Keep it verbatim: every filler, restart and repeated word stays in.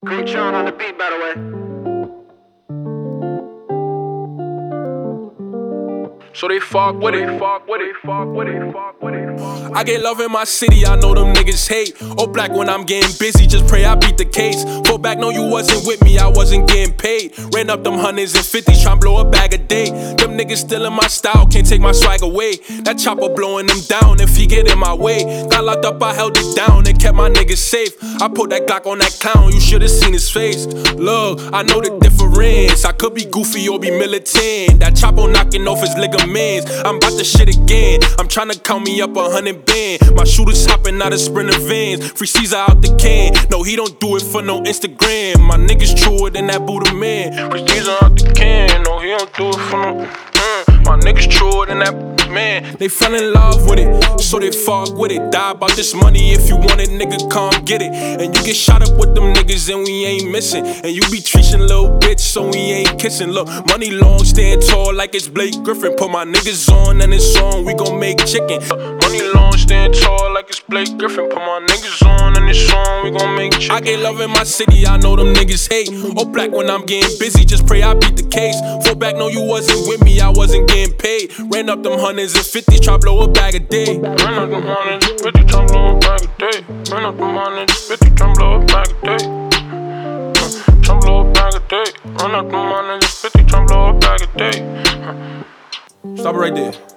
Great John on the beat, by the way. So they fuck with it, fuck with it, fuck with it, fuck with it. I get love in my city, I know them niggas hate. All black when I'm getting busy, just pray I beat the case. Fall back, no you wasn't with me, I wasn't getting paid. Ran up them hundreds and fifties, tryna blow a bag a day. Them niggas still in my style, can't take my swag away. That chopper blowing them down if he get in my way. Got locked up, I held it down and kept my niggas safe. I put that Glock on that clown, you should've seen his face. Look, I know the difference, I could be goofy or be militant. That chopper knocking off his ligaments. I'm about to shit again. I'm tryna count me up a hundred band. My shooters hopping out of Sprinter vans. Free Caesar out the can. No, he don't do it for no Instagram. My niggas truer than that Buddha man. Free Caesar out the can. No, he don't do it for no. Mm. My niggas truer than that man. They fell in love with it, so they fuck with it. Die about this money if you want it, nigga, come get it. And you get shot up with them niggas and we ain't missing. And you be treating little bitch, so we ain't kissing. Look, money long, stand tall like it's Blake Griffin. Put my niggas on and it's on, we gon' make chicken. Money long, stand tall like it's Blake Griffin. Put my niggas on and it's on, we gon' make chicken. I get love in my city, I know them niggas hate. All black when I'm getting busy, just pray I beat the case. Fall back, no you wasn't with me, I wasn't getting paid. Ran up them hundreds and fifties, try blow a bag a day. Ran up them hundreds and fifties, try blow a bag a day. Ran up them hundreds and fifties, try blow a bag a day. Try blow a bag a day. Run up them hundreds and fifties, try blow a bag a day. Stop it right there.